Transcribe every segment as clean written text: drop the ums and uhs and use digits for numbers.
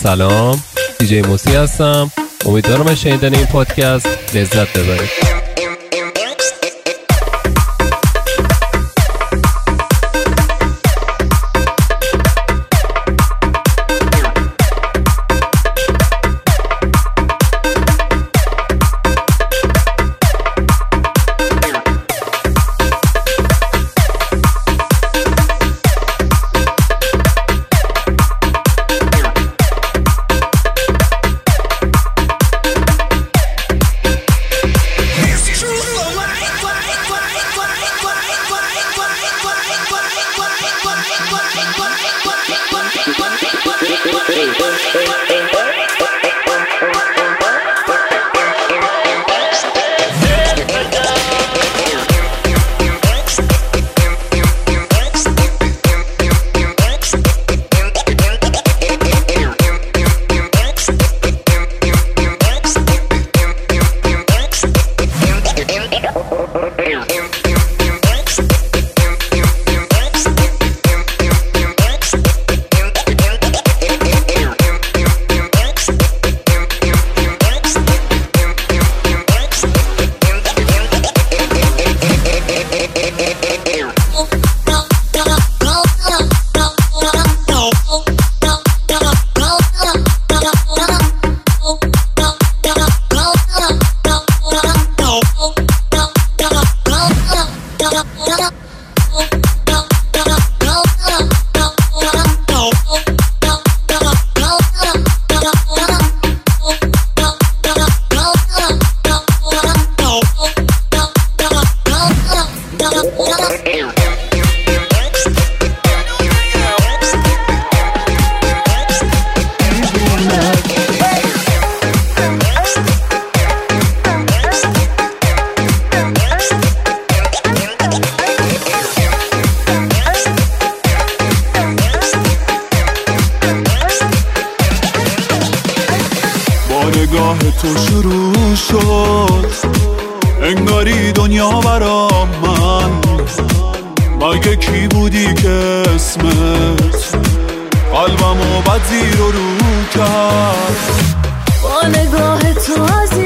سلام، دیجی موسی هستم. امیدوارم از شنیدن این پادکست لذت ببرید. نگاه تو شروع شد انگاری دنیا برام من مگه کی بودی که اسمت قلبمو بد زیر و رو کرد با نگاه تو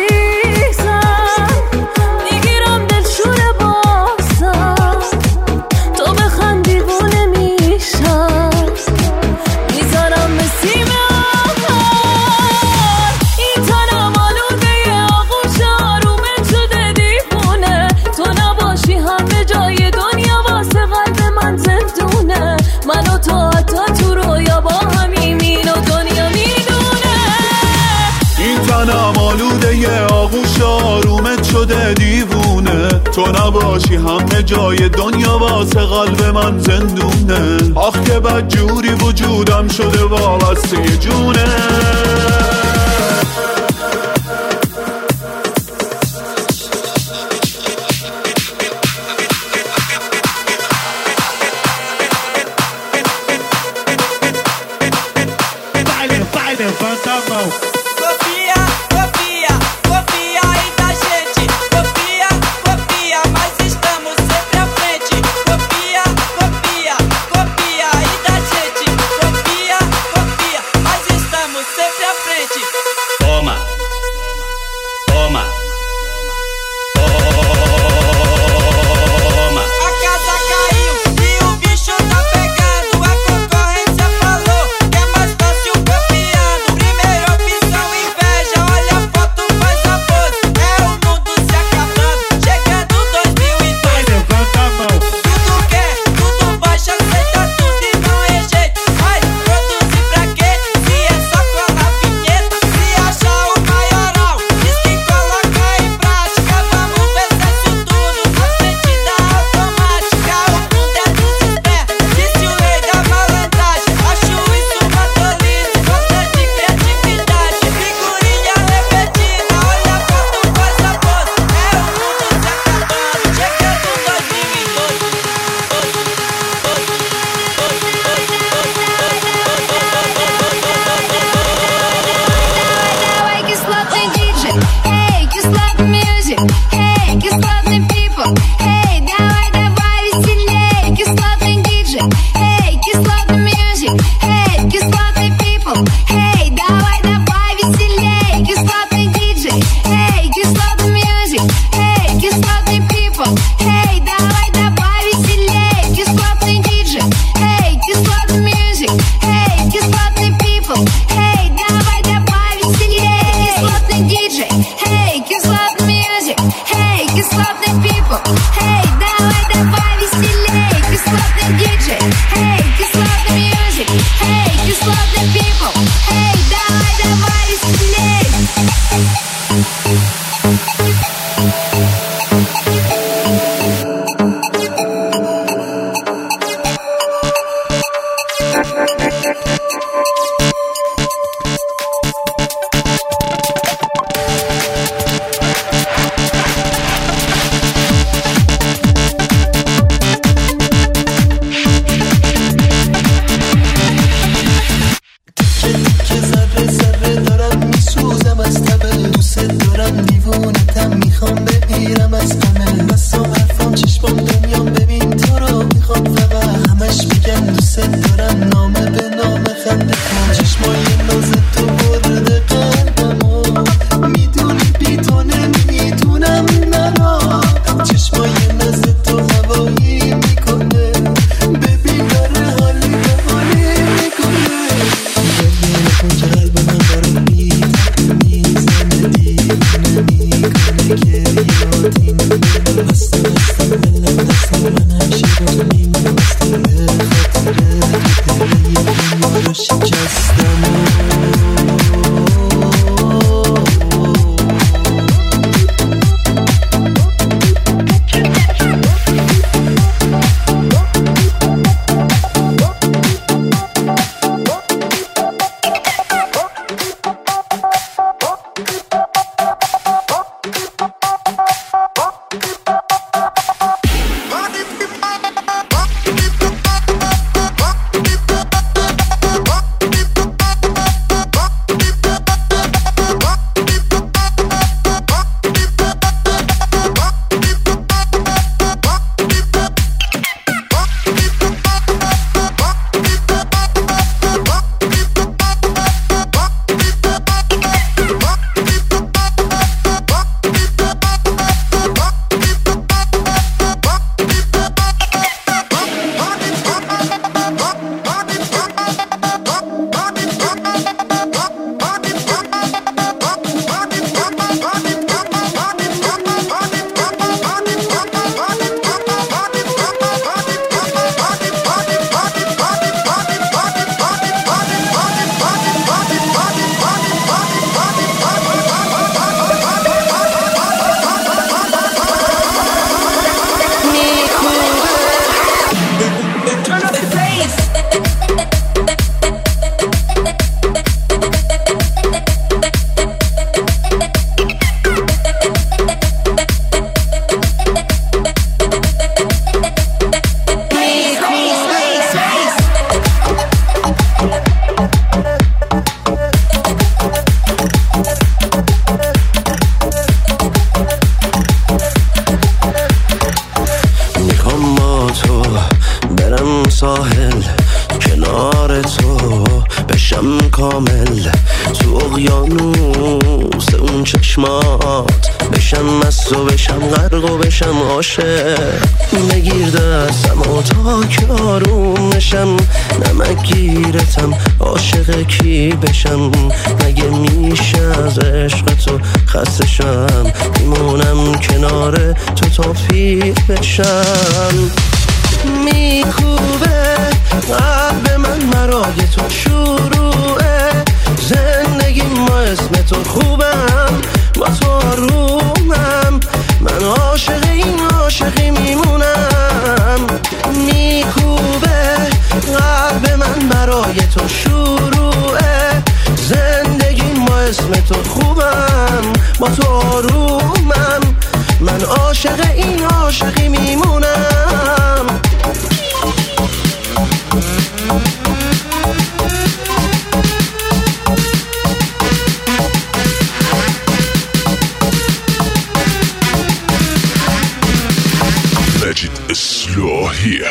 عزیزم میگیرم دلشور بازم تو بخند دیوونه میشم میذارم به سیم آخر این تنم آلوده آغوش آرومت شده دیوونه تو نباشی همه جای دنیا واسه قلب من زندونه من و تو حتی تو رویا با همین و دنیا میدونه این تنم آلوده آغوش آرومت شده دیوونه تو نباشی همه جای دنیا واسه قلب من زندونه آخ که بد جوری وجودم شده وابسته جونه Levanta a mão. Copia, copia, copia aí da gente. Copia, copia, mas estamos sempre à frente. Copia, copia, copia aí da gente. Copia, copia, mas estamos sempre à frente. Toma, toma, toma. A casa caiu e o bicho tá pegando. A concorrência falou que é mais fácil copiando. Primeira opção, inveja, olha a foto, faz a pose. É o mundo se acabando, chegando 2002. Levanta a mão. Tudo quer, tudo baixa, aceita tudo e não é jeito. Vai produzir pra quê? Se é só colar vinheta. Se achar o maioral, diz que coloca em prática. Vamos ver se isso tudo na frente da automática. O mundo é dos espertos, disse o rei da malandragem. Acho isso uma tolice, falta de criatividade. Figurinha repetida, olha a foto, faz a pose. É o mundo se acabando, chegando Давай кислотный диджей, эй, кислотный music, эй, кислотный people, эй, давай веселей, кислотный диджей, эй, кислотный music, эй, кислотный people, эй, давай Hey, давай, давай веселей, кислотный диджей. Hey, кислотный music. Hey, кислотный people. Hey, давай, давай веселей. ساحل کنار تو بشم کامل، تو اقیانوس اون چشمات بشم مست و بشم غرق و بشم عاشق. بگیر دستم و تا که آروم نشم، نمک گیرتم عاشق کی بشم. مگه میشه از عشق تو خسته شم، میمونم کنار تو تا پیر بشم. میکوبه قلب من مرای تو شروعه زندگی، ما اسم تو خوبم با تو آرومم، من عاشق این عاشقی میمونم. میکوبه قلب من برای تو شروعه زندگی، ما اسم تو خوبم با تو آرومم، من عاشق این عاشقی میمونم. Magic Eslahi.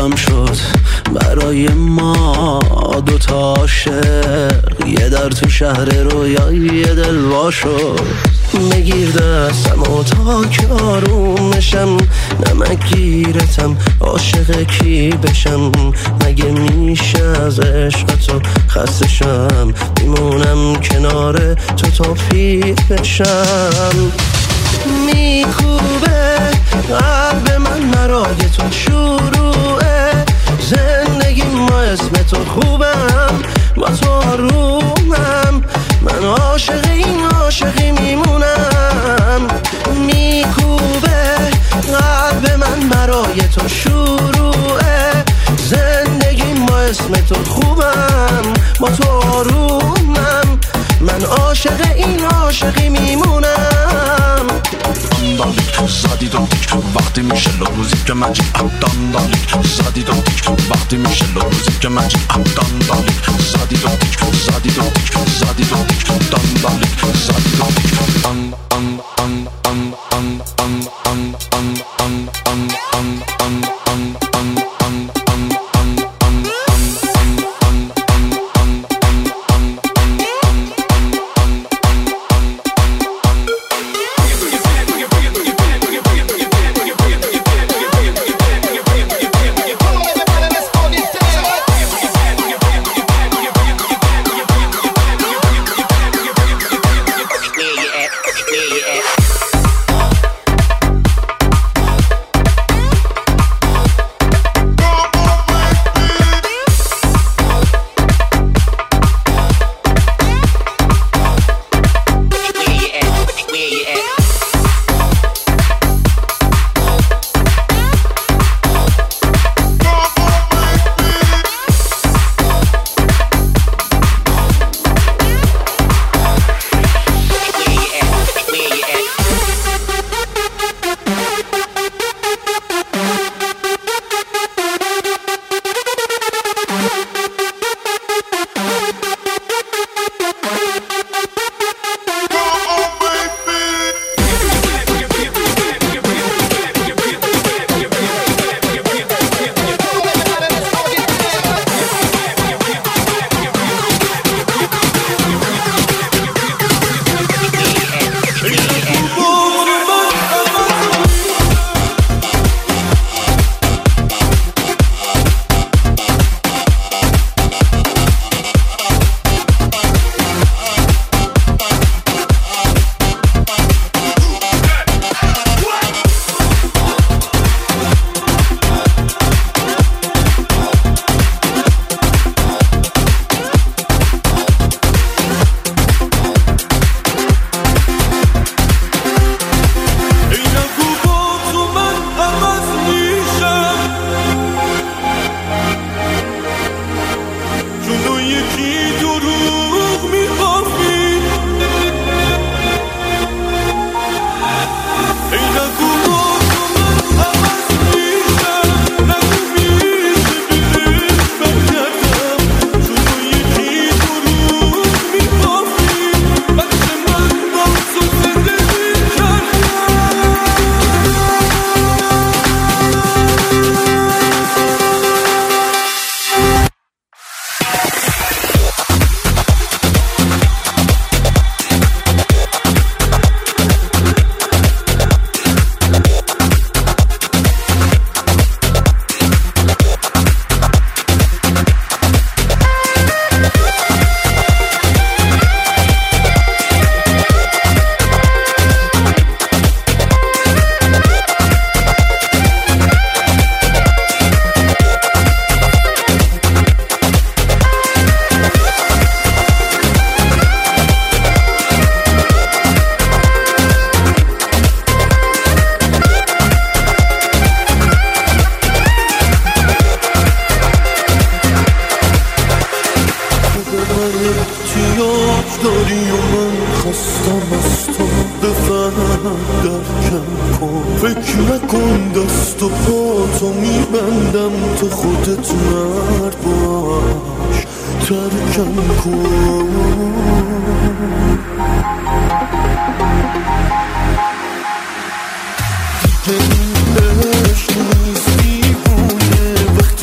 قلبم شد برای ما دوتا عاشق، یه در تو شهر رویایی یه دل وا شد. بگیر دستم و تا که آرومشم، نمک گیرتم عاشق کی بشم. مگه میشه از عشق تو خسته شم، میمونم کنار تو تا پیر بشم. میکوبه قلب من مرای تو شروعه، زندگی ما اسم تو خوبم، با تو آرومم، من عاشق این عاشقی میمونم. میکوبه قلب من برای تو شروعه، زندگی ما اسم تو خوبم، با تو آرومم، من عاشق این عاشقی میمونم. داندالیک زدی دادیک وقتی میشه روزی که مجی داندالیک زدی دادیک وقتی میشه روزی که مجی داندالیک زدی دادیک زدی دادیک زدی دادیک داندالیک زدی دادیک ان ان ان ان ان ان ان ان ان ان ان فکر نکن دست و پاتو میبندم تو خودت مرد باش ترکم کن دیگه این عشق نیست دیوونه وقتی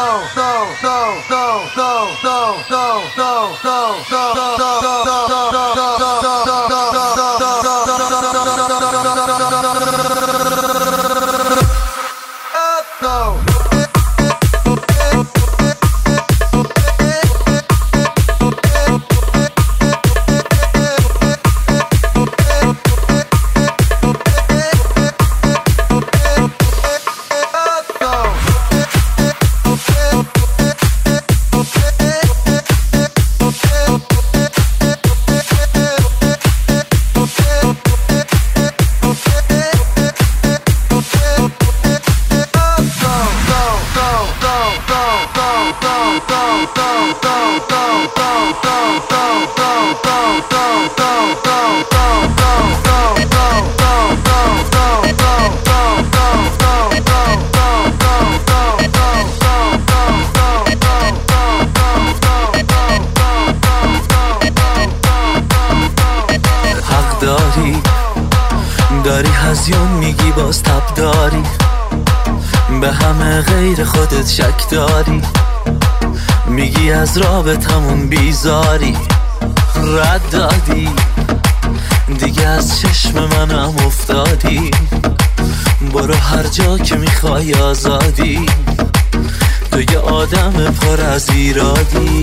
داری هزیون میگی باز تب داری، به همه غیر خودت شک داری، میگی از رابطمون بیزاری، رد دادی دیگه از چشم منم افتادی، برو هر جا که میخوای آزادی، تو یه آدم پر از ایرادی.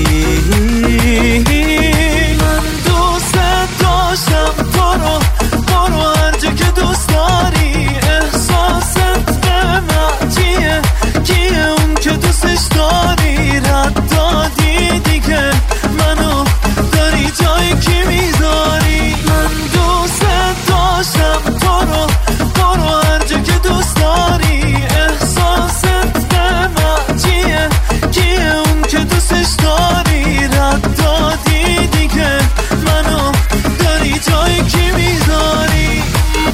من دوست داشتم تو رو، برو هر جا که دوست داری، احساست به من چیه، کیه اون که دوستش داری، رد دادی دیگه منو داری جای کی میذاری. من دوست داشتم تو رو، برو هر جا که دوست داری، احساست به من چیه، کیه اون که دوستش داری، رد دادی دیگه منو داری جای کی میذاری.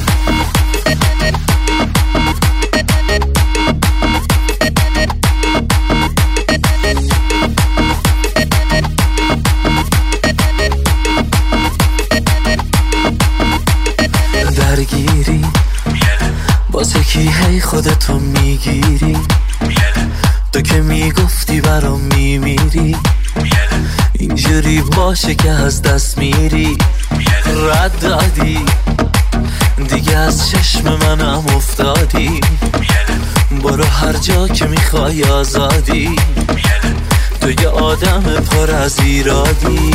درگیری واسه کی هی خودتو میگیری، تو که میگفتی برام میمیری، اینجوری باشه که از دست میری، رد دادی دیگه از چشم منم افتادی، برو هر جا که میخوای آزادی، تو یه آدم پر از ایرادی.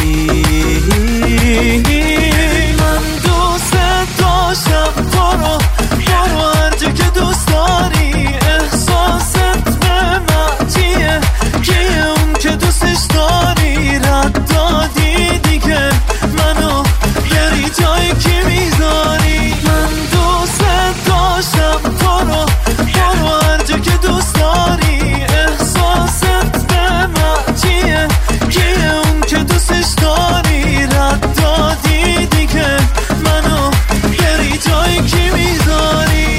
من دوست داشتم تو رو، برو هر جا که دوست داری، احساست به من چیه، کیه اون که دوستش داری، رد دادی دیگه منو داری جای کی میذاری. من دوست داشتم تو رو، برو هر جا که دوست داری، احساست به من چیه، کیه اون که دوستش داری، رد دادی دیگه منو داری جای کی میذاری.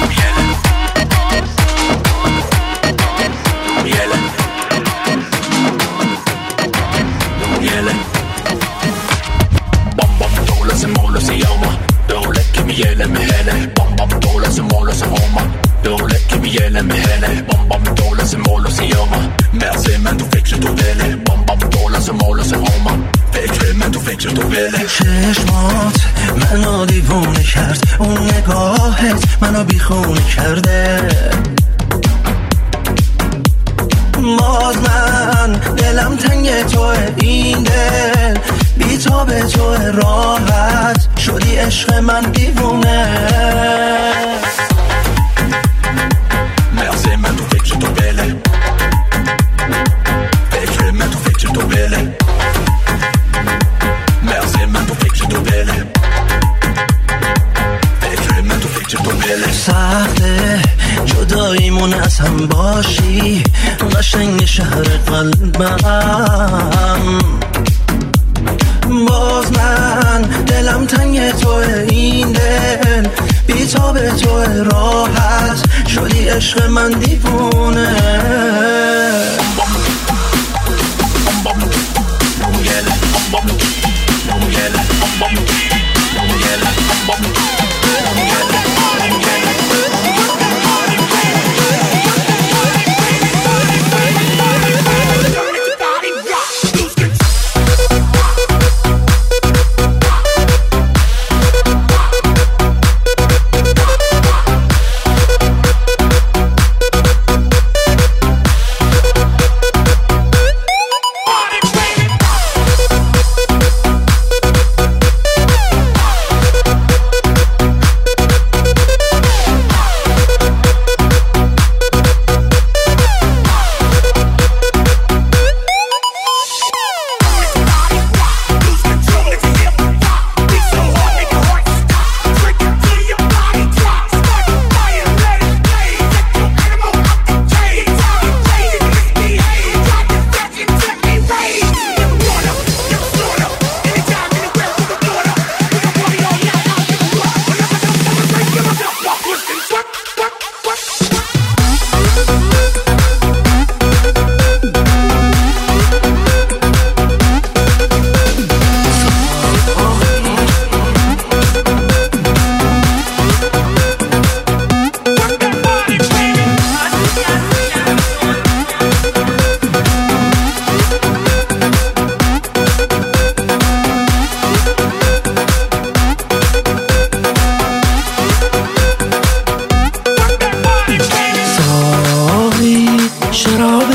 چشمات منو دیوونه کرد، اون نگاهت منو بیخونه کرده، باز من دلم تنگ توه، این دل بی تا به توه، راحت شدی عشق من دیوونه. مغز من تو فکر تو بله، فکر من تو فکر تو بله، مغز من تو فکر تو بله، فکر من تو فکر تو بله. سخته جداییمون از هم باشی، قشنگ شهر قلبم، باز من دلم تنگ توه، این دل بی تا به توه، راحت شدی عشق من دیوونه.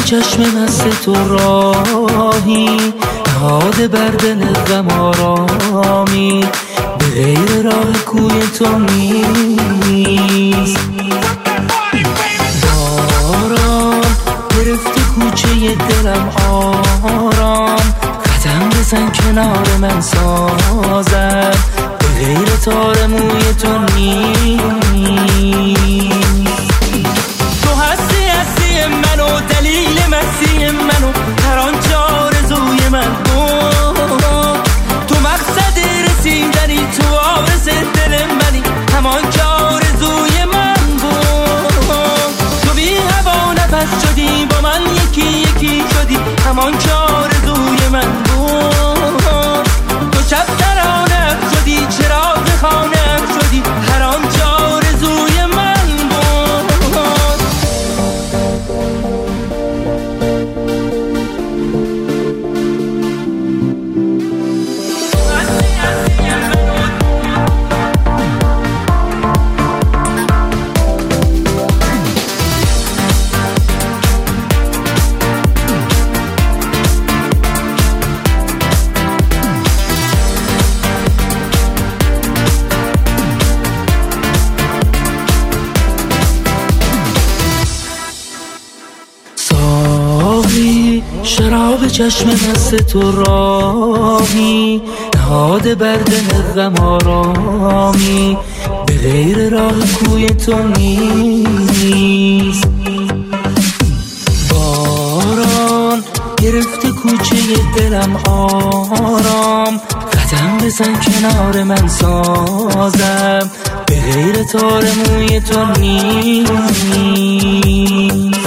چشم مست تو راهی نهاده بر دل غم آرامی به غیر راه کوی تو نیست باران گرفته کوچه دلم آرام قدم بزن کنار من سازم به غیر تار موی تو نیست تو هستی منو دلیل مستی منو هر آنجا آرزوی من بود تو مقصد رسیدنی تو آرز دل منی همانجا آرزوی من بود تو بی هوا نفس شدی با من یکی یکی شدی همانجا آرزوی من بود تو شب ترانم شدی چراغ خانم شدی هر آنجا آرزوی من بود شراب چشم مست تو راهی نهاده بر دل غم آرامی به غیر راه کوی تو نیست باران گرفته کوچه دلم آرام قدم بزن کنار من سازم به غیر تار موی تو نیست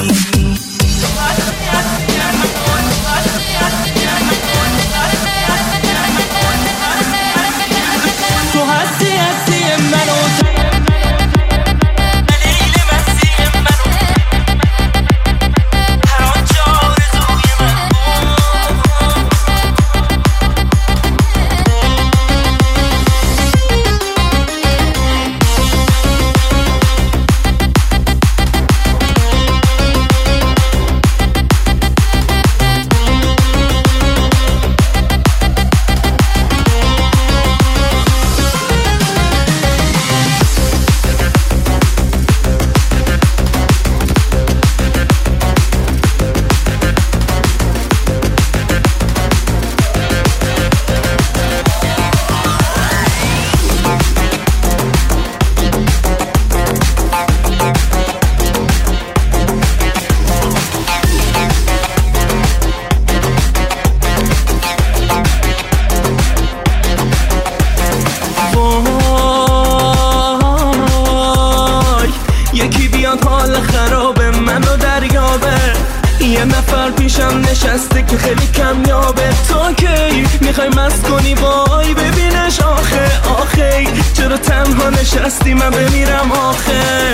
حال خراب منو دریابه یه نفر پیشم نشسته که خیلی کمیابه تو کی میخوای مست کنی وای ببینش آخه چرا تنها نشستی من بمیرم آخه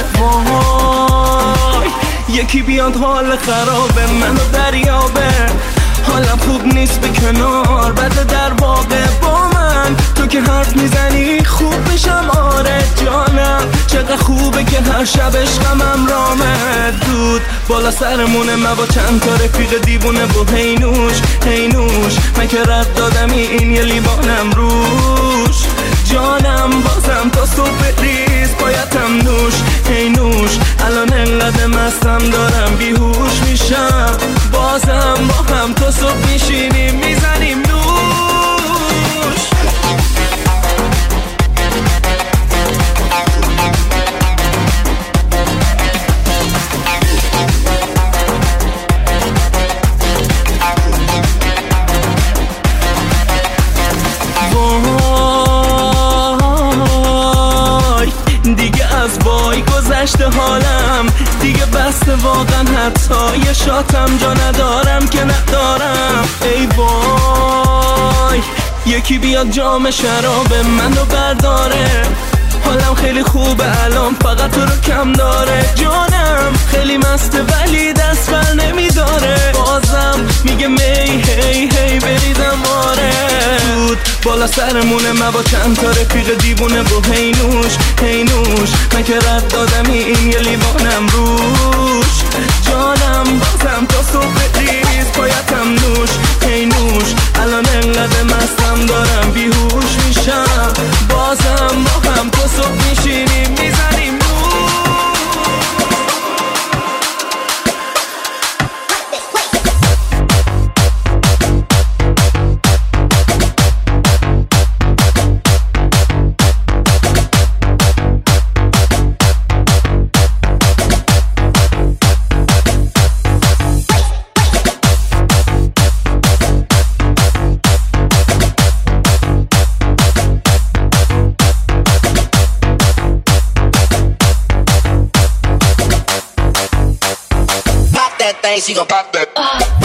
وای یکی بیاد حال خرابه منو دریابه حالم خوب نیست به کنار بده در واقع با من تو که حرف میزنی خوب میشم آره جانم چقدر خوبه که هر شب عشقم رامه دود بالا سرمونه من با چند تا رفیق دیوونه و هینوش من که رد دادمی این یه لیوانم روش جانم بازم تا صبح ریز بایدم نوش الان انقدر مستم دارم بیهوش میشم بازم با هم تا صبح میشینیم میزنیم نوش دیگه از وای گذشته حالم دیگه بسته واقعا حتی یه شاتم جا ندارم که ندارم ای وای یکی بیاد جام شراب منو برداره حالم خیلی خوبه الان فقط تو رو کم داره جانم خیلی مسته ولی دست بر نمیداره بازم میگه می هی بریدم آره دود بالا سرمونه من با چند تا رفیق دیوونه و هینوش من که رد دادمی این یه لیوانم روش جانم بازم تا صبح ریز پایتم نوش کی نوش الان انقدر مستم دارم بیهوش میشم بازم با هم تا صبح میشینیم میزنیم نور She gon' pop that.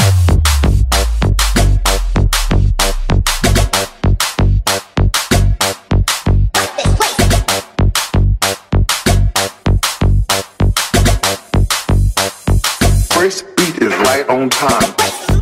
First beat is right on time.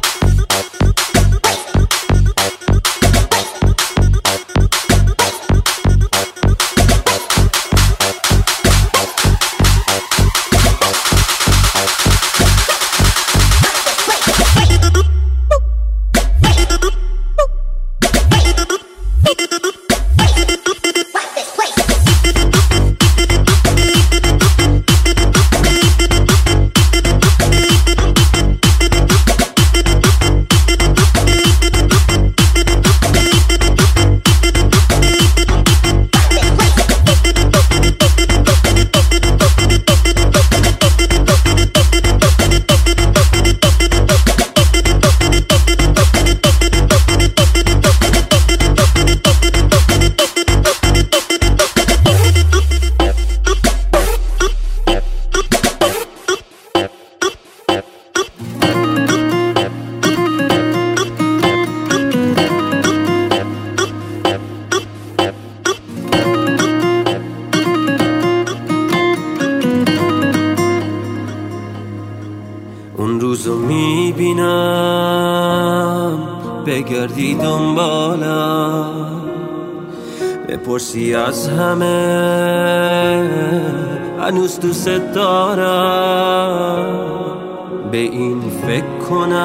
اون روزو میبینم بگردی دنبالم بپرسی از همه هنوز دوست دارم به این فکر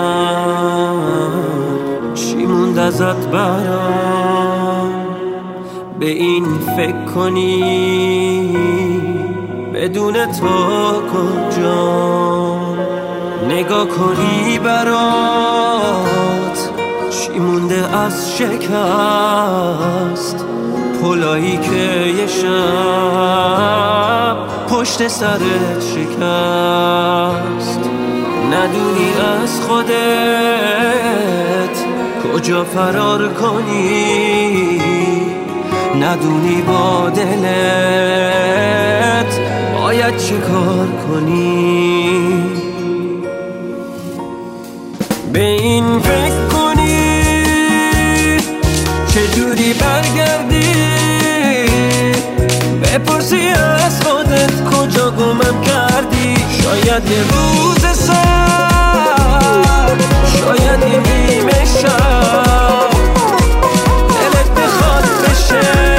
کنم چی موند ازت برام به این فکر کنی بدون تو کجام نگاه کنی برات چی مونده از شکست پلایی که یه شب پشت سرت شکست ندونی از خودت کجا فرار کنی ندونی با دلت باید چه کار کنی به این فکر کنی چجوری برگردی بپرسی از خودت کجا گمم کردی شاید یه روز سر شاید یه نیمه شب دلت بخواد بشه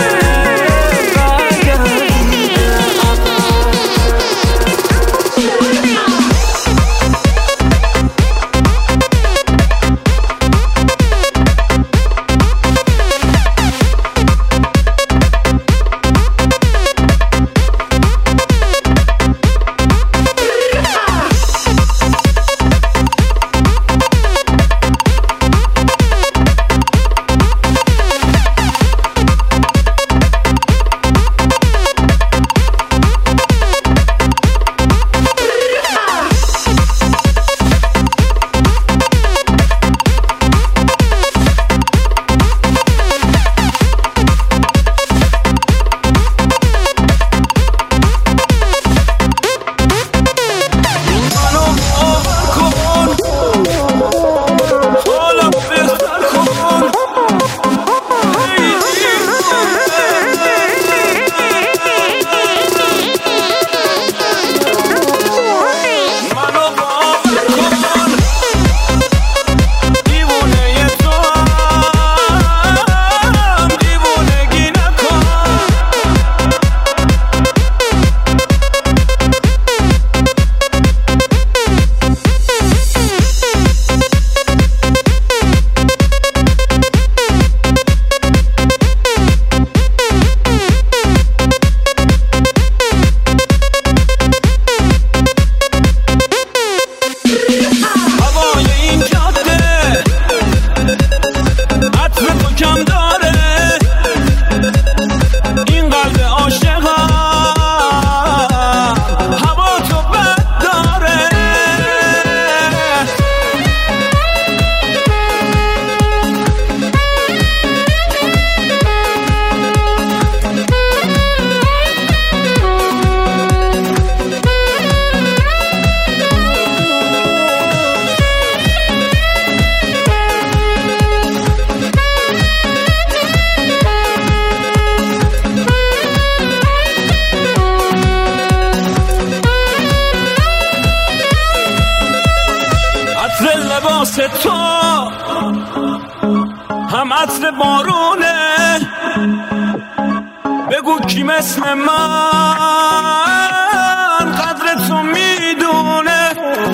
عطر بارونه بگو کی مثل من قدر تو میدونه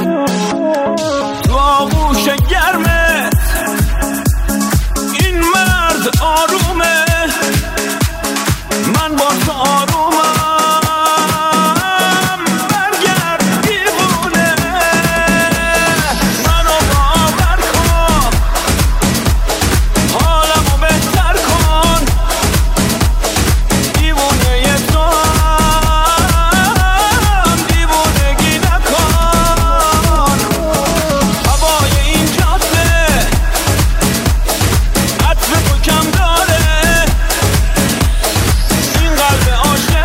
تو آغوش گرمه این مرد آرومه من با تو آرومم برگرد دیوونه منو باور کن حالمو بهتر کن دیوونه تو هم دیوونگی نکن هوای این جاده عطر تو کم داره این قلب عاشق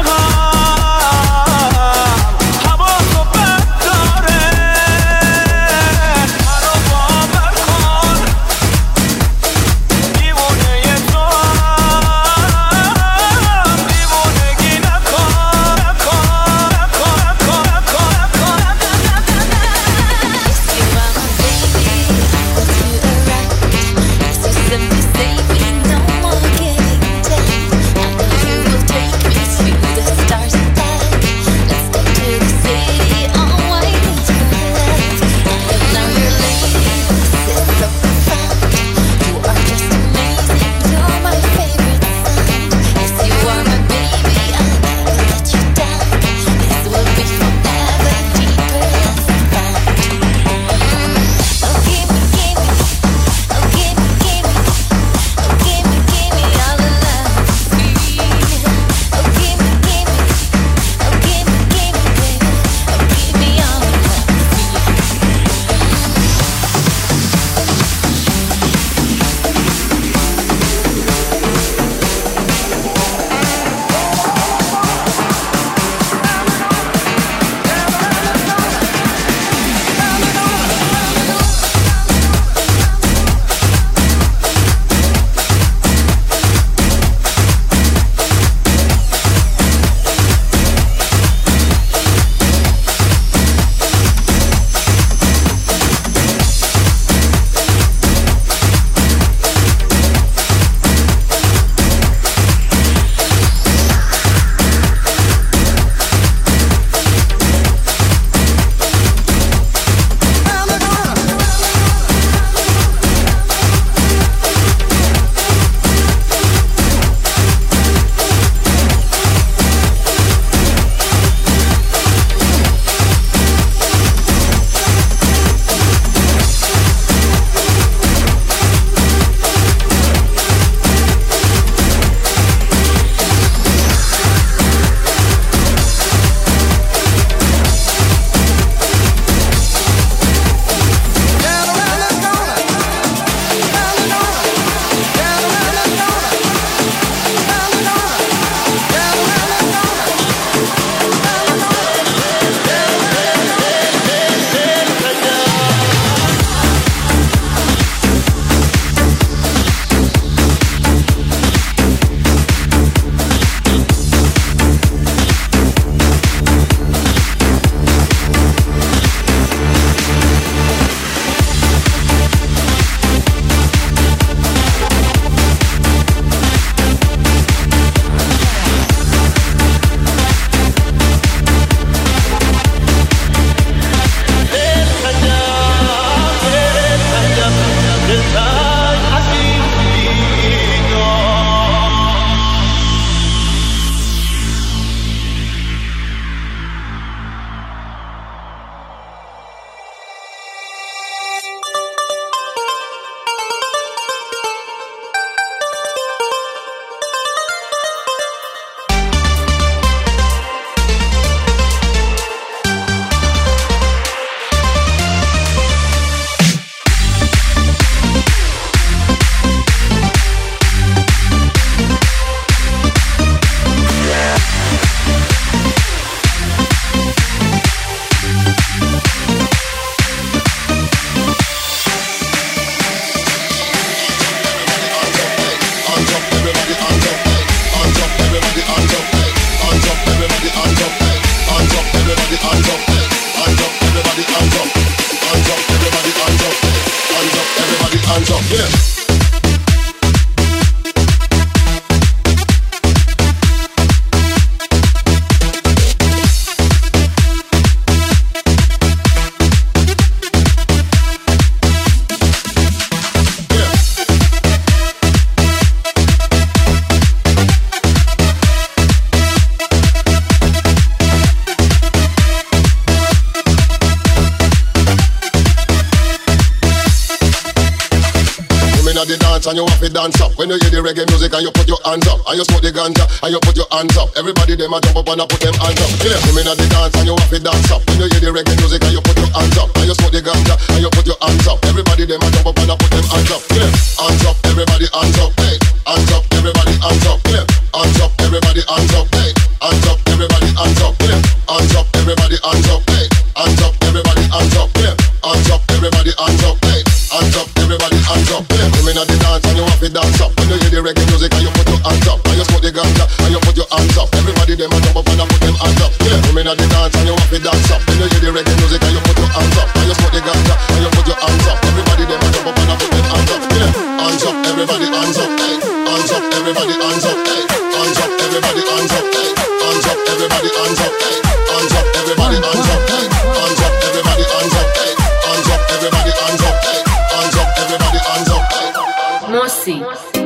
dance and you have to dance up. When you hear the reggae music and you put your hands up, and you smoke the ganja and you put your hands up. Everybody them a jump up and a put them hands up. You come in at the dance and you have to dance up. When you hear the reggae music and you put your hands up, and you smoke the ganja and you put your hands up. Everybody them a jump up and a put them hands up. Hands up, everybody hands up. Hey, hands up, everybody hands up. Hands up, everybody hands up. Hey, hands up, everybody hands up. Hands up, everybody hands up. Hey, hands up, everybody hands up. Hands up, everybody hands up. Hey, hands up, everybody hands up. Come in at the dance and you have to dance up. When you hear the reggae music and you put your hands up, and you smoke the ganja and you put your hands up. Everybody them a jump up and a put them hands up. Come in at the dance and you have to dance up. When you hear the reggae music and you put your hands up, and you smoke the ganja and you put your hands up. Everybody them a jump up and a put them hands up. Hands up, everybody hands up. Hey, hands up, everybody hands up. Hey, hands up, everybody hands up. Hey, hands up, everybody hands up. Hey, hands up, everybody hands up. Hey, hands up, everybody hands up. Hey, hands up, everybody hands up. Hey, hands up, everybody hands up. Mossy.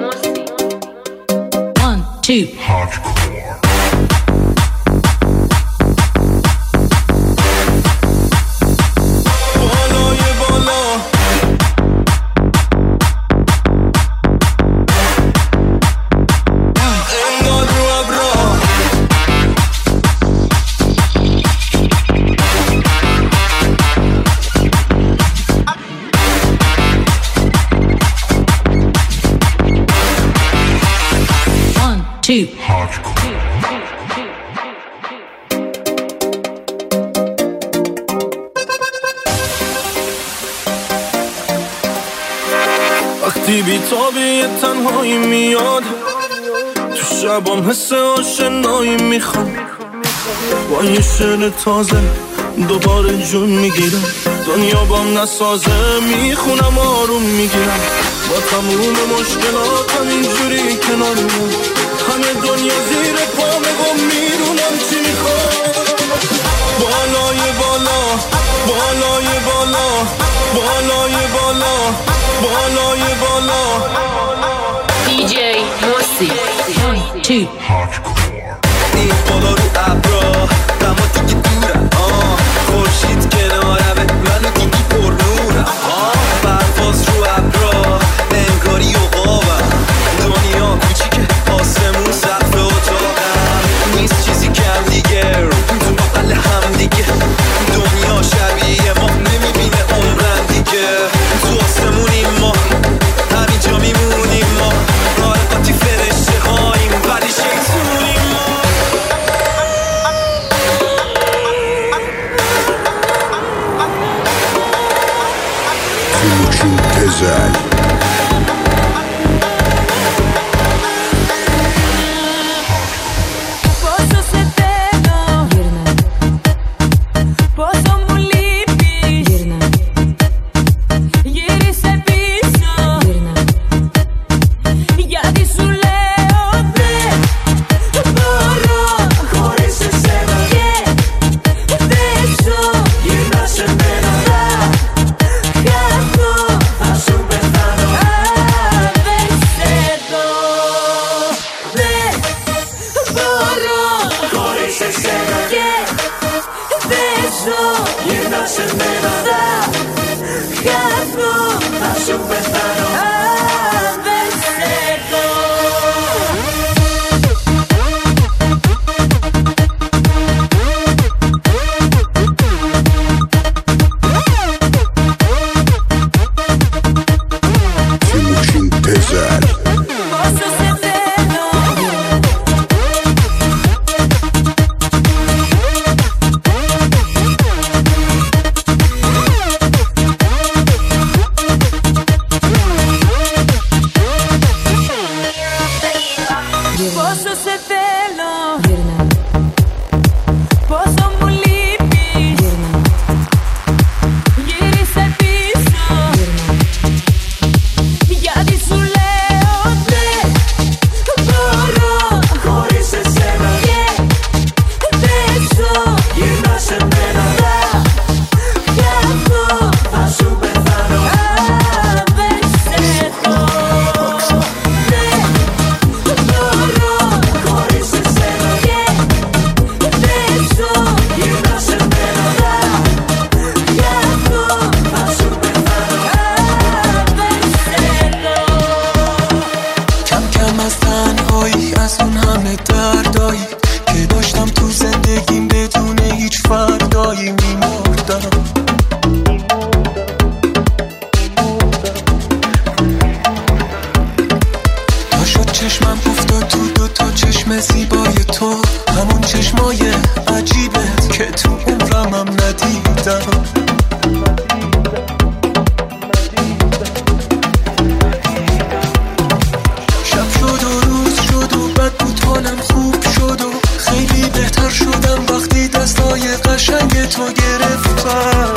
1, 2. Hardcore. وقتی بی تابی تنهایی میاد تو شبام حس آشنایی میخوام با یه شعر تازه دوباره جون میگیرم دنیا بام نسازه میخونم آروم میگیرم با تموم مشکلاتم اینجوری کنارم همه دنیا زیر پامه و میرونم چی میخوام بالای بالا بالای بالا بالای بالا بالای بالا DJ Mossy 1, 2 این بالا رو ابرا دما دیگه دورم خورشید کنارمه منو دیگه پر نورم پرواز رو ابرا انگاری عقابم دنیا کوچیکه آسمون سقف اتاقم نیست چیزی کم دیگه تو بغل هم دیگه دنیا شبیه ما نمیبینه عمرم دیگه تو آسمونیم ما همینجا میمونیم ما رائقاتی فرشته هاییم ولی شیطونیم ما تیموچین تزل داشتم تو زندگیم بدون هیچ فردایی میمردم. تا شد چشمم افتاد تو دوتا چشم زیبای تو، همون چشمای عجیبت که تو عمرمم ندیدم. شب شد و روز شد و بد بود حالم خوب شد و خیلی بهتر شدم وقتی دستای قشنگ تو گرفتم.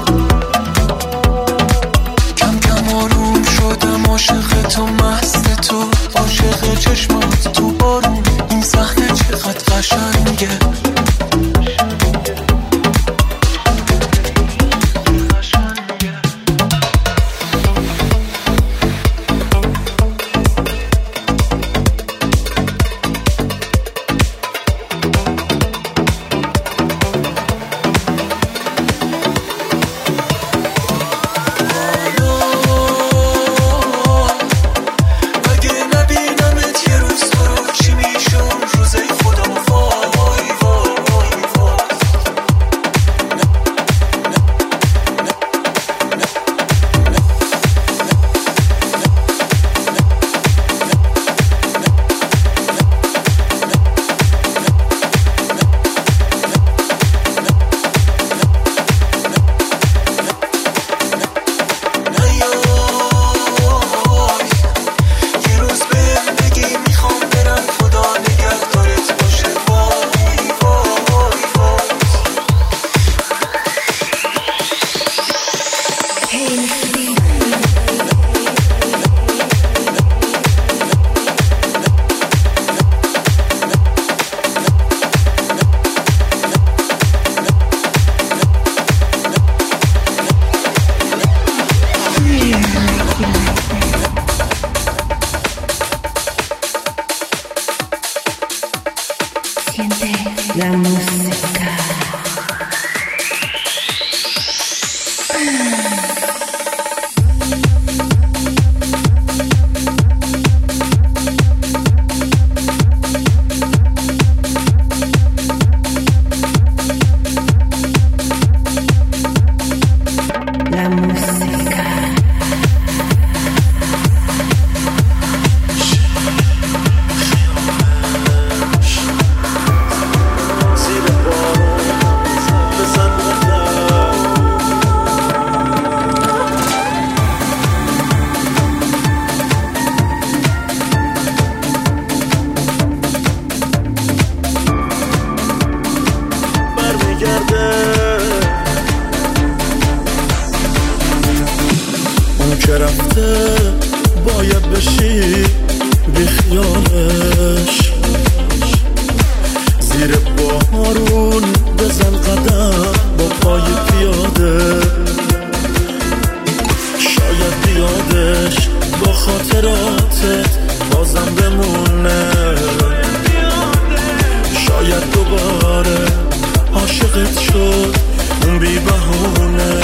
کم کم آروم شدم، عاشق تو مست تو، عاشق چشمات تو بارون، این صحنه چقدر قشنگه. La música. La música. اون که رفته باید بشی بی خیالش، زیر بارون بزن قدم با پای پیاده، شاید بیادش با خاطراتت بازم بمونه، شاید دوباره عاشقت شد اون بی بهونه.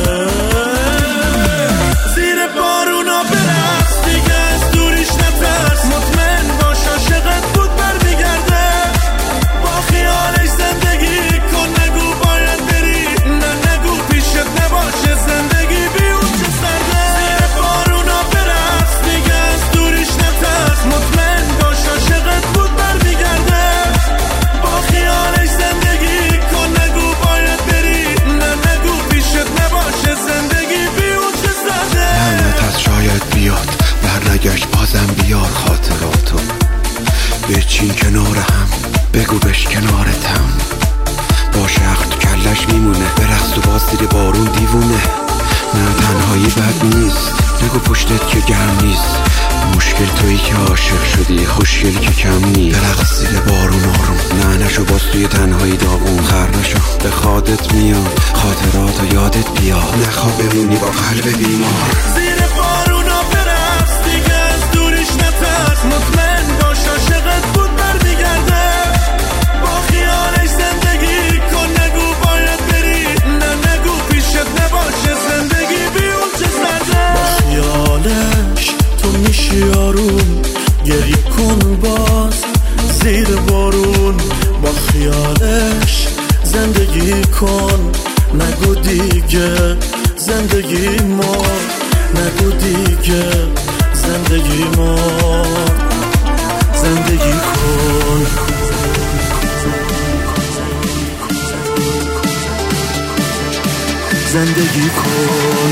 زیر بارونا برقص دیگه از دوریش نترس، مطمئن باش عاشقت بود برمیگرده، با خیالش زندگی کن، نگو باید بری، نه نگو پیشت نباشه زندگی بی اون چه سرده. زیر بارونا برقص دیگه از دوریش نترس، مطمئن باش عاشقت بود برمیگرده، با خیالش زندگی کن، نگو باید بری، نه نگو پیشت نباشه زندگی بی اون چه سرده. لعنت از شاید بیاد برنگشت بازم بیار خاطراتو، بچین کنار هم بگو بش کنارتم، با شخص تو کلش میمونه، برقص و باز زیر بارون دیوونه. نه تنهایی بد نیست، نگو پشتت که گرم نیست، مشکل تویی که عاشق شدی، خوشگلی که کم نیست. برقص زیر بارون آروم، نه نشو باز توی تنهایی داغون، خر نشو به خودت میاد خاطرات و یادت بیاد، نخواه بمونی با قلب بیمار. زیر بارونا برقص دیگه از دوریش نترس، مطمئن باش عاشقت بود برمیگرده، با خیالش زندگی کن، نگو باید بری، نه نگو پیشت نباشه زندگی بی اون چه سرده. با خیالش تو میشی آروم، گریه کن باز زیر بارون، با خیالش کن نگو دیگه زندگی ما نگو دیگه زندگی ما زندگی کن زندگی کن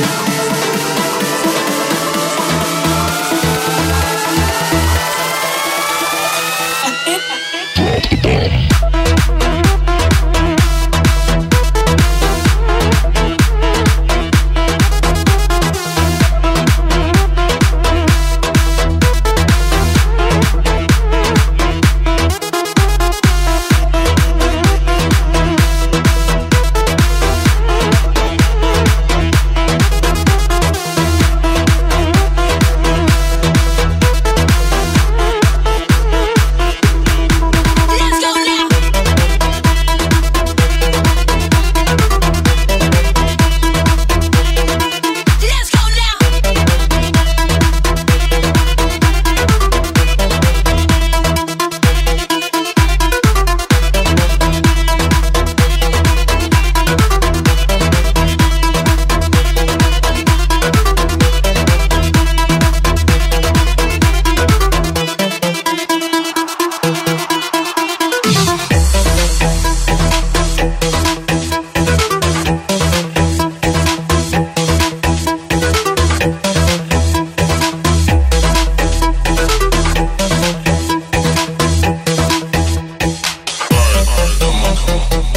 Come on.